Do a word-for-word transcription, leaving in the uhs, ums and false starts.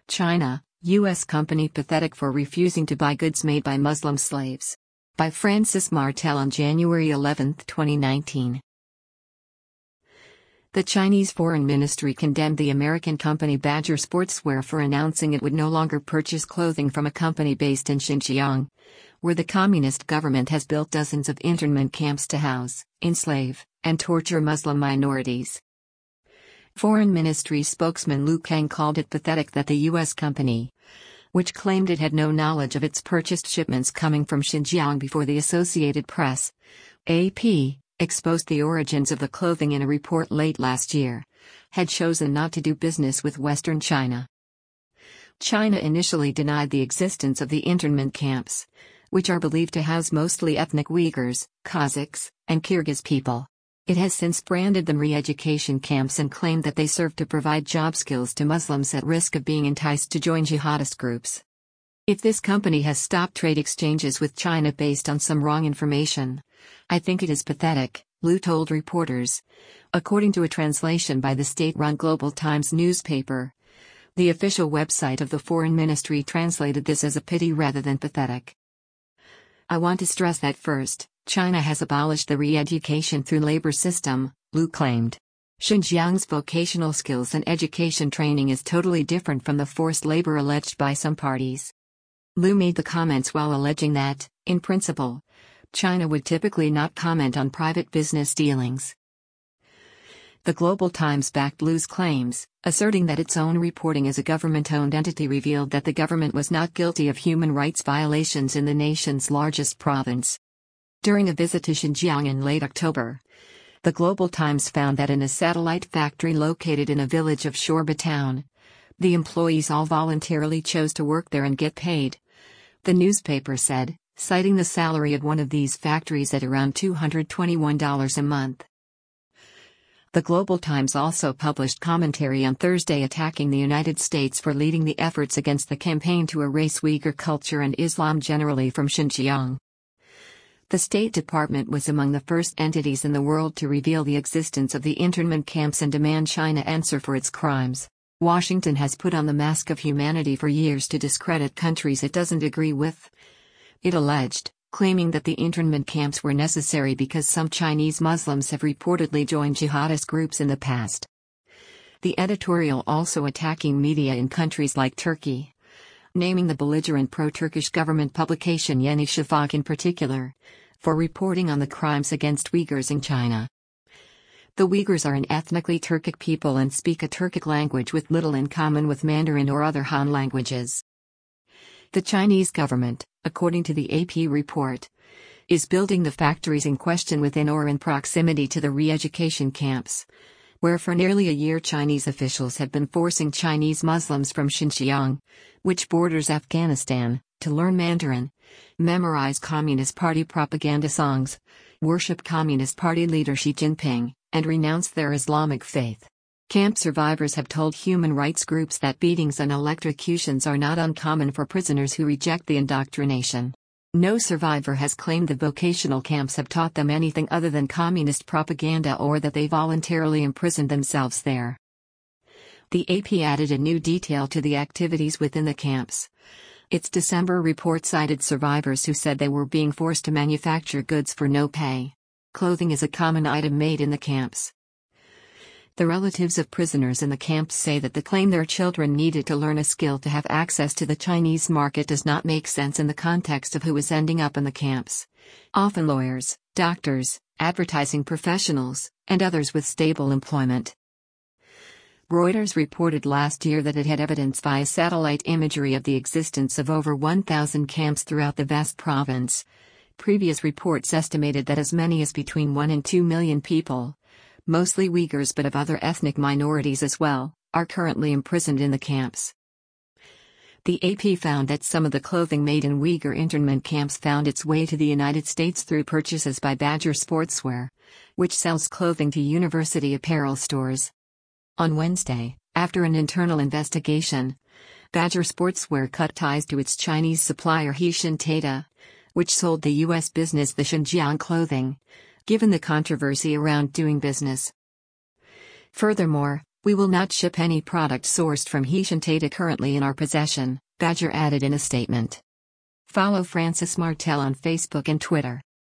China, U S company pathetic for refusing to buy goods made by Muslim slaves. By Francis Martel on January eleventh, twenty nineteen. The Chinese Foreign Ministry condemned the American company Badger Sportswear for announcing it would no longer purchase clothing from a company based in Xinjiang, where the communist government has built dozens of internment camps to house, enslave, and torture Muslim minorities. Foreign Ministry spokesman Lu Kang called it pathetic that the U S company, which claimed it had no knowledge of its purchased shipments coming from Xinjiang before the Associated Press, A P, exposed the origins of the clothing in a report late last year, had chosen not to do business with Western China. China initially denied the existence of the internment camps, which are believed to house mostly ethnic Uyghurs, Kazakhs, and Kyrgyz people. It has since branded them re-education camps and claimed that they serve to provide job skills to Muslims at risk of being enticed to join jihadist groups. If this company has stopped trade exchanges with China based on some wrong information, I think it is pathetic, Lu told reporters. According to a translation by the state-run Global Times newspaper, the official website of the Foreign Ministry translated this as a pity rather than pathetic. I want to stress that first, China has abolished the re-education through labor system, Lu claimed. Xinjiang's vocational skills and education training is totally different from the forced labor alleged by some parties. Lu made the comments while alleging that, in principle, China would typically not comment on private business dealings. The Global Times backed Lu's claims, asserting that its own reporting as a government-owned entity revealed that the government was not guilty of human rights violations in the nation's largest province. During a visit to Xinjiang in late October, the Global Times found that in a satellite factory located in a village of Shorba town, the employees all voluntarily chose to work there and get paid. The newspaper said, citing the salary at one of these factories at around two hundred twenty-one dollars a month. The Global Times also published commentary on Thursday attacking the United States for leading the efforts against the campaign to erase Uyghur culture and Islam generally from Xinjiang. The State Department was among the first entities in the world to reveal the existence of the internment camps and demand China answer for its crimes. Washington has put on the mask of humanity for years to discredit countries it doesn't agree with, it alleged, claiming that the internment camps were necessary because some Chinese Muslims have reportedly joined jihadist groups in the past. The editorial also attacking media in countries like Turkey, naming the belligerent pro-Turkish government publication Yeni Shafak in particular, for reporting on the crimes against Uyghurs in China. The Uyghurs are an ethnically Turkic people and speak a Turkic language with little in common with Mandarin or other Han languages. The Chinese government, according to the A P report, is building the factories in question within or in proximity to the re-education camps, where for nearly a year Chinese officials have been forcing Chinese Muslims from Xinjiang, which borders Afghanistan, to learn Mandarin, memorize Communist Party propaganda songs, worship Communist Party leader Xi Jinping, and renounce their Islamic faith. Camp survivors have told human rights groups that beatings and electrocutions are not uncommon for prisoners who reject the indoctrination. No survivor has claimed the vocational camps have taught them anything other than communist propaganda or that they voluntarily imprisoned themselves there. The A P added a new detail to the activities within the camps. Its December report cited survivors who said they were being forced to manufacture goods for no pay. Clothing is a common item made in the camps. The relatives of prisoners in the camps say that the claim their children needed to learn a skill to have access to the Chinese market does not make sense in the context of who is ending up in the camps. Often lawyers, doctors, advertising professionals, and others with stable employment. Reuters reported last year that it had evidence via satellite imagery of the existence of over one thousand camps throughout the vast province. Previous reports estimated that as many as between one and two million people, mostly Uyghurs but of other ethnic minorities as well, are currently imprisoned in the camps. The A P found that some of the clothing made in Uyghur internment camps found its way to the United States through purchases by Badger Sportswear, which sells clothing to university apparel stores. On Wednesday, after an internal investigation, Badger Sportswear cut ties to its Chinese supplier Heshin Tata, which sold the U S business the Xinjiang clothing, given the controversy around doing business. Furthermore, We will not ship any product sourced from Haitian Tata currently in our possession, Badger added in a statement. Follow Francis Martel on Facebook and Twitter.